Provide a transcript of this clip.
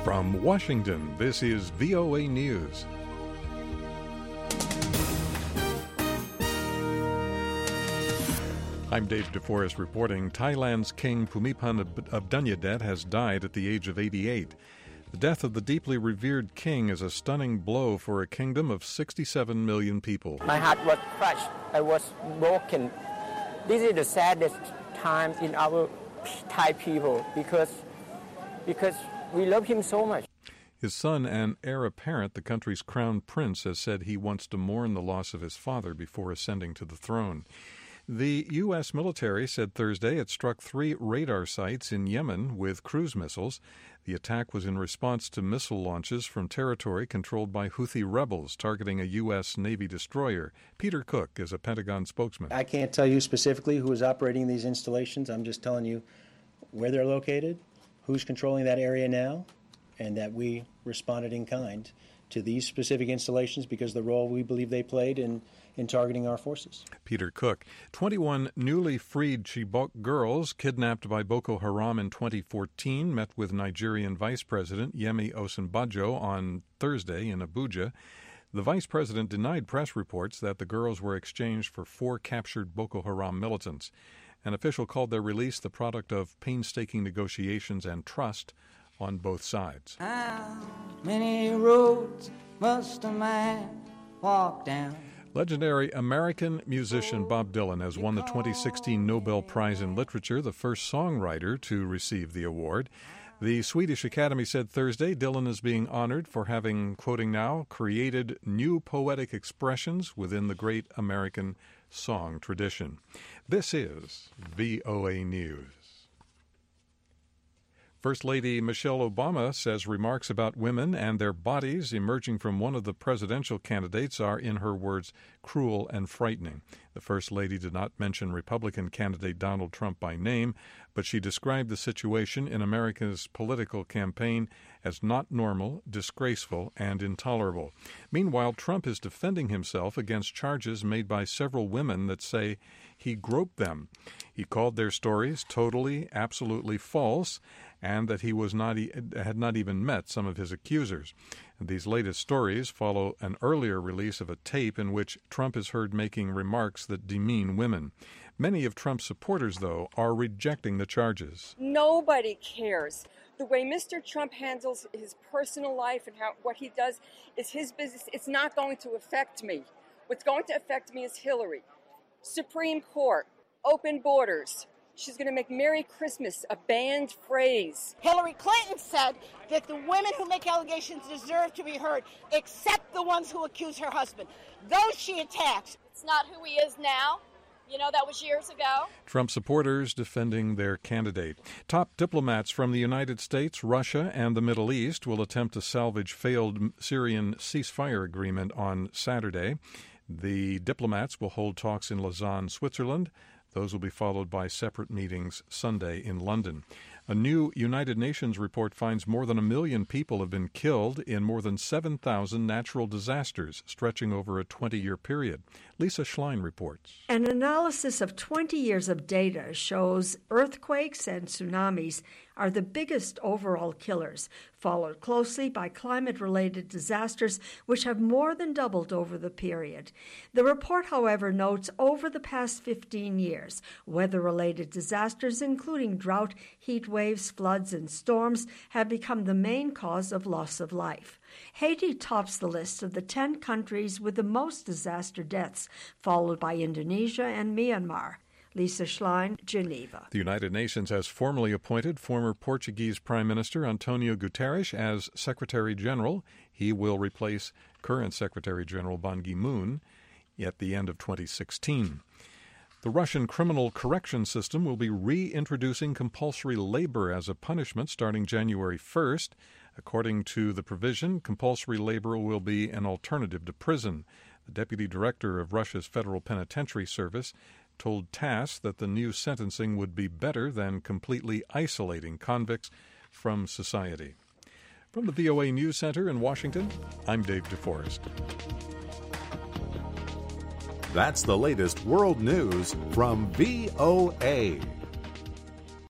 From Washington, this is VOA News. I'm Dave DeForest reporting. Thailand's King Bhumibol Adulyadej has died at the age of 88. The death of the deeply revered king is a stunning blow for a kingdom of 67 million people. My heart was crushed. I was broken. This is the saddest time in our Thai people because we love him so much. His son and heir apparent, the country's crown prince, has said he wants to mourn the loss of his father before ascending to the throne. The U.S. military said Thursday it struck 3 radar sites in Yemen with cruise missiles. The attack was in response to missile launches from territory controlled by Houthi rebels targeting a U.S. Navy destroyer. Peter Cook is a Pentagon spokesman. I can't tell you specifically who is operating these installations. I'm just telling you where they're located, who's controlling that area now, and that we responded in kind to these specific installations because of the role we believe they played in targeting our forces. Peter Cook. 21 newly freed Chibok girls kidnapped by Boko Haram in 2014 met with Nigerian Vice President Yemi Osinbajo on Thursday in Abuja. The vice president denied press reports that the girls were exchanged for 4 captured Boko Haram militants. An official called their release the product of painstaking negotiations and trust on both sides. How many roads must a man walk down? Legendary American musician Bob Dylan has won the 2016 Nobel Prize in Literature, the first songwriter to receive the award. The Swedish Academy said Thursday Dylan is being honored for having, quoting now, created new poetic expressions within the great American song tradition. This is VOA News. First Lady Michelle Obama says remarks about women and their bodies emerging from one of the presidential candidates are, in her words, cruel and frightening. The First Lady did not mention Republican candidate Donald Trump by name, but she described the situation in America's political campaign as not normal, disgraceful, and intolerable. Meanwhile, Trump is defending himself against charges made by several women that say he groped them. He called their stories totally, absolutely false, and that he had not even met some of his accusers. And these latest stories follow an earlier release of a tape in which Trump is heard making remarks that demean women. Many of Trump's supporters, though, are rejecting the charges. Nobody cares. The way Mr. Trump handles his personal life and what he does is his business. It's not going to affect me. What's going to affect me is Hillary. Supreme Court, open borders. She's going to make Merry Christmas a banned phrase. Hillary Clinton said that the women who make allegations deserve to be heard, except the ones who accuse her husband. Those she attacks. It's not who he is now. You know, that was years ago. Trump supporters defending their candidate. Top diplomats from the United States, Russia, and the Middle East will attempt to salvage failed Syrian ceasefire agreement on Saturday. The diplomats will hold talks in Lausanne, Switzerland. Those will be followed by separate meetings Sunday in London. A new United Nations report finds more than 1 million people have been killed in more than 7,000 natural disasters stretching over a 20-year period. Lisa Schlein reports. An analysis of 20 years of data shows earthquakes and tsunamis are the biggest overall killers, followed closely by climate-related disasters, which have more than doubled over the period. The report, however, notes over the past 15 years, weather-related disasters, including drought, heat waves, floods, and storms, have become the main cause of loss of life. Haiti tops the list of the 10 countries with the most disaster deaths, followed by Indonesia and Myanmar. Lisa Schlein, Geneva. The United Nations has formally appointed former Portuguese Prime Minister Antonio Guterres as Secretary General. He will replace current Secretary General Ban Ki-moon at the end of 2016. The Russian criminal correction system will be reintroducing compulsory labor as a punishment starting January 1st. According to the provision, compulsory labor will be an alternative to prison. The deputy director of Russia's Federal Penitentiary Service told TASS that the new sentencing would be better than completely isolating convicts from society. From the VOA News Center in Washington, I'm Dave DeForest. That's the latest world news from VOA.